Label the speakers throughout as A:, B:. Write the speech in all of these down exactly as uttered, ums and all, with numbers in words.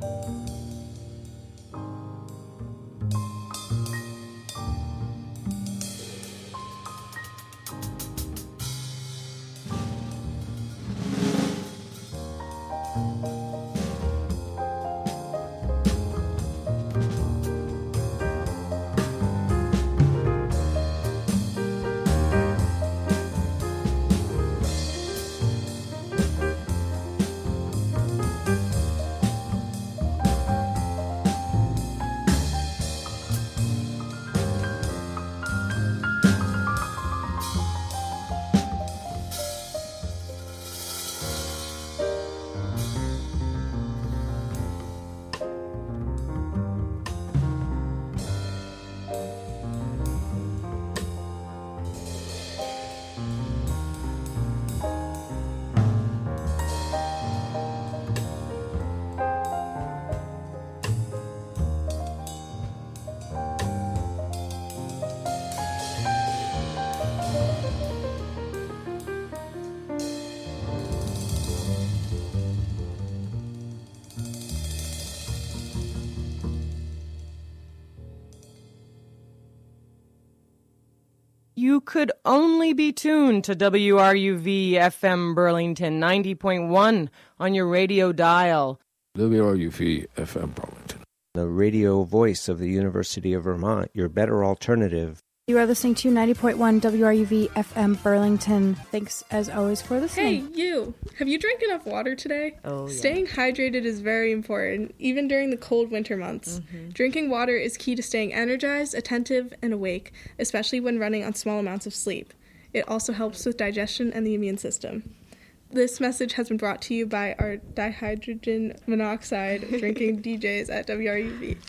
A: You could only be tuned to W R U V F M Burlington ninety point one on your radio dial.
B: W R U V F M Burlington.
C: The radio voice of the University of Vermont, your better alternative.
D: You are listening to ninety point one W R U V F M Burlington. Thanks, as always, for listening.
E: Hey, you! Have you drank enough water today?
A: Oh, yeah.
E: Staying hydrated is very important, even during the cold winter months. Mm-hmm. Drinking water is key to staying energized, attentive, and awake, especially when running on small amounts of sleep. It also helps with digestion and the immune system. This message has been brought to you by our dihydrogen monoxide drinking D Js at W R U V.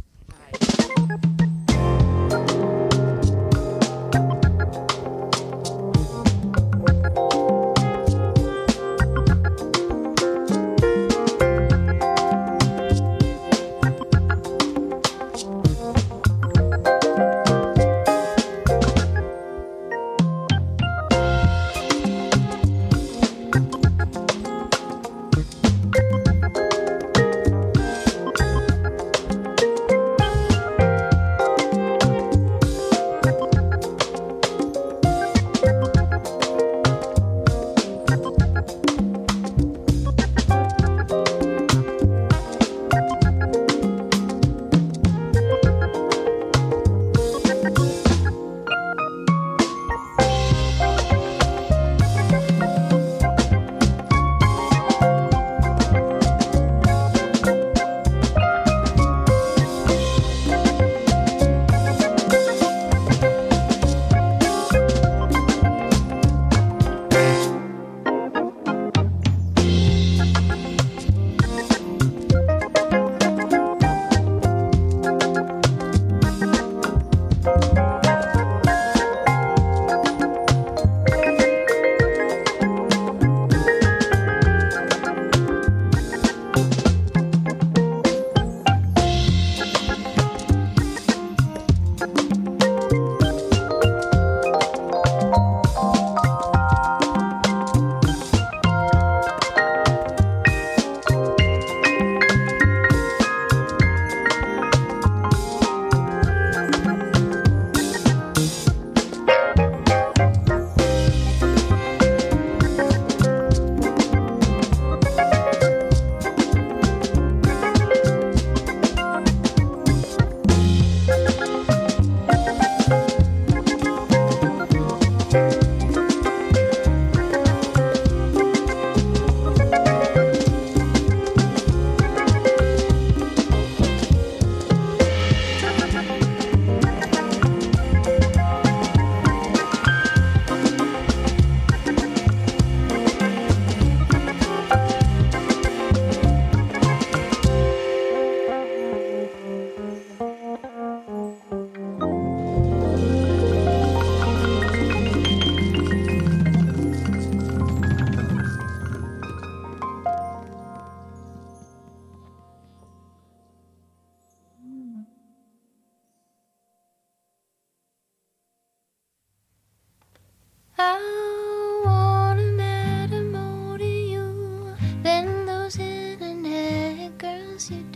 F: I wanna matter more to you than those internet girls you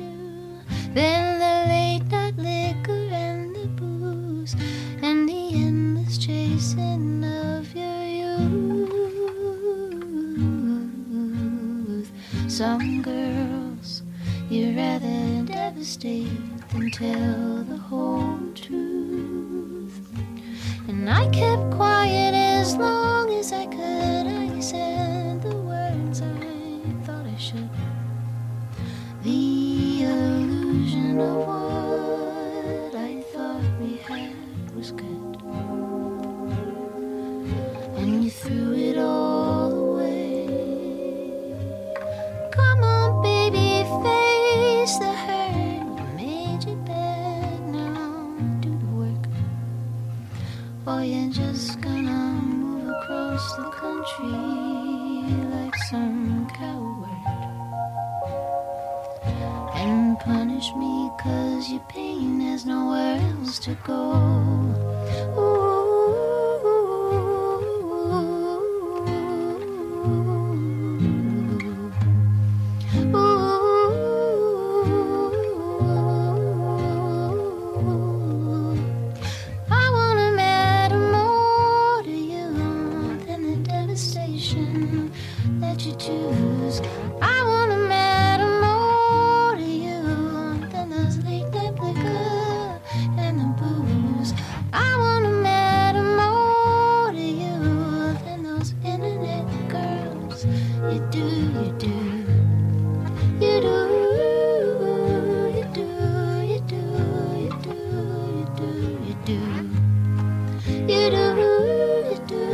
F: Then the late night liquor and the booze, and the endless chasing of your youth. Some girls you'd rather devastate than tell the whole truth. And I kept quiet as long as I could. I said the words I thought I should. The illusion of what I thought we had was good. And you threw it all away. Come on, baby, face the hurt. You made your bed, now do the work. Or you're just gonna move across the country like some coward and punish me 'cause your pain has nowhere else to go. Ooh. That you choose. I wanna matter more to you than those late night liquor and the booze. I wanna matter more to you than those internet girls. You do, you do, you do, you do, you do, you do, you do, you do, you do, you do.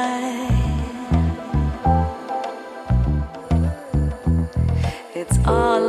G: It's all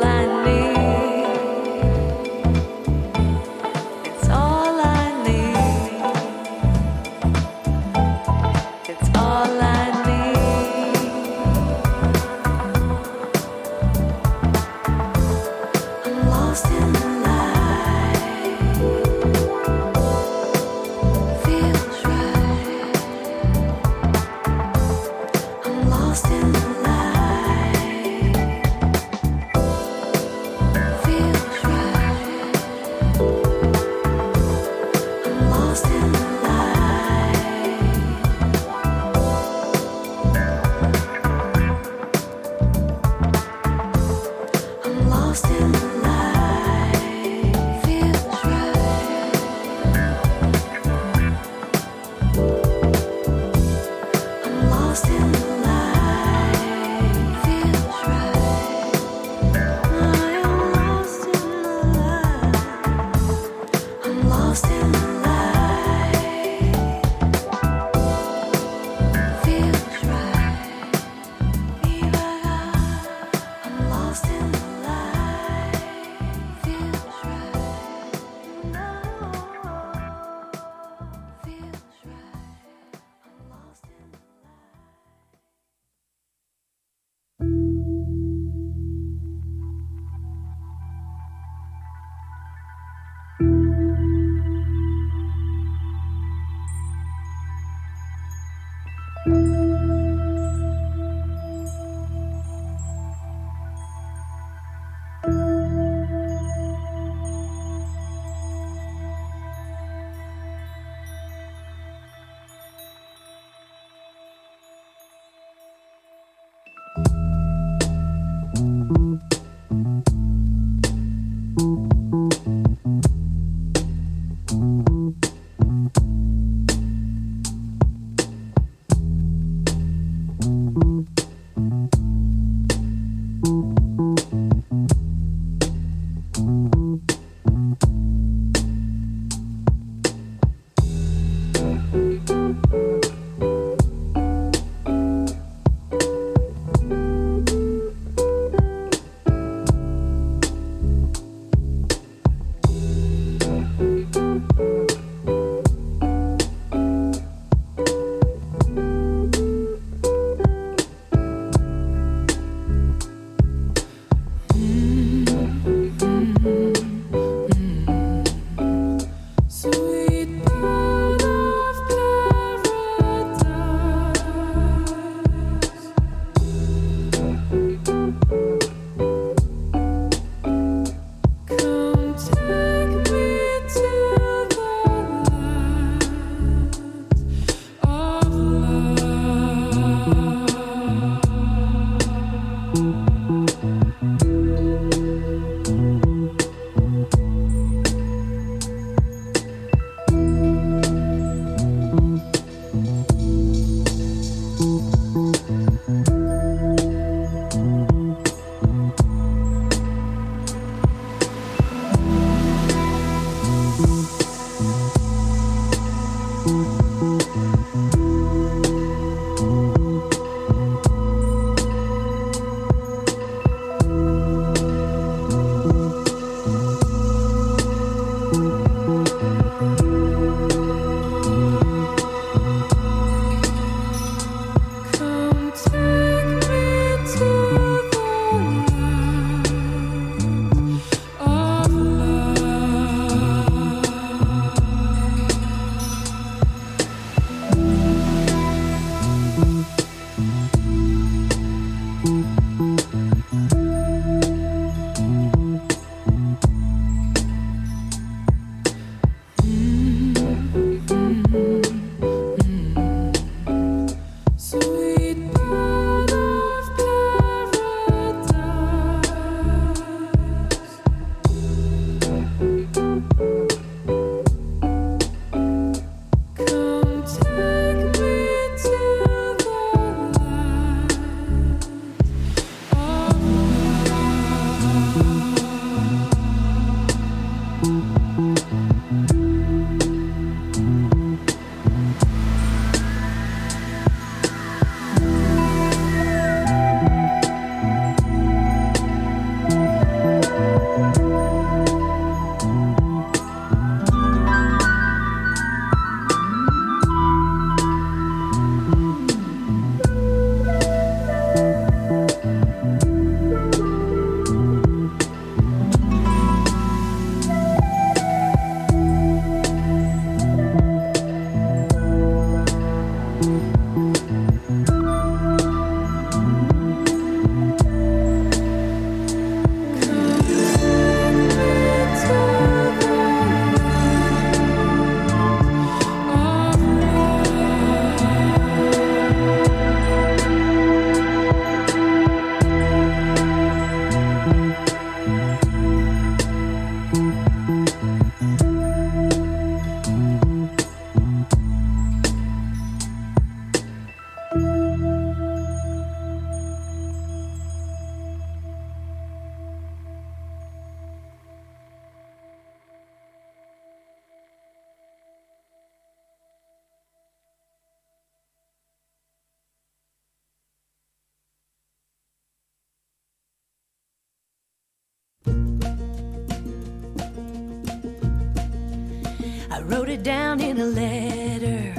G: I wrote it down in a letter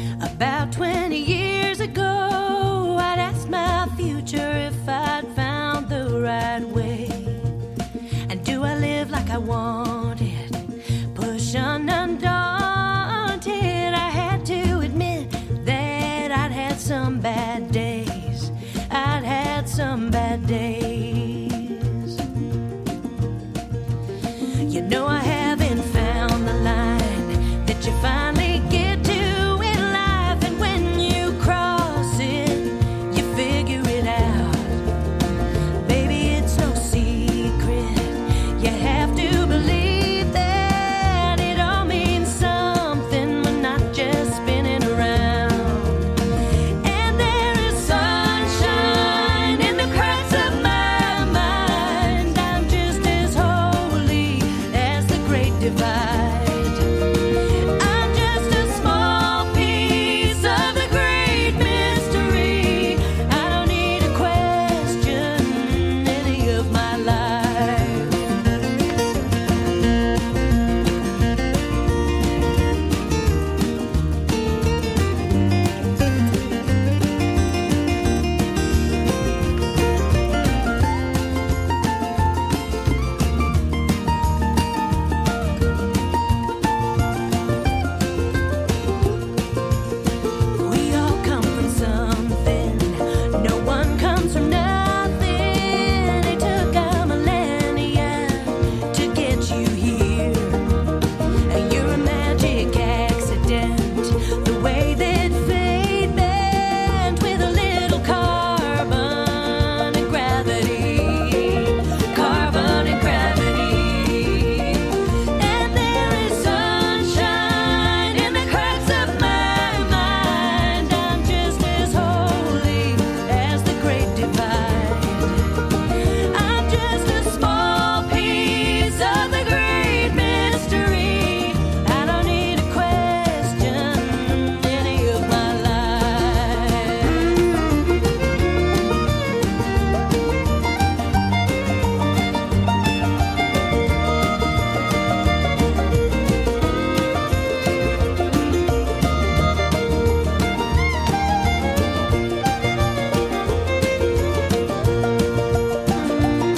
G: about twenty years ago. I'd asked my future if I'd found the right way. And do I live like I wanted, push on undaunted? I had to admit that I'd had some bad days. I'd had some bad days. You know I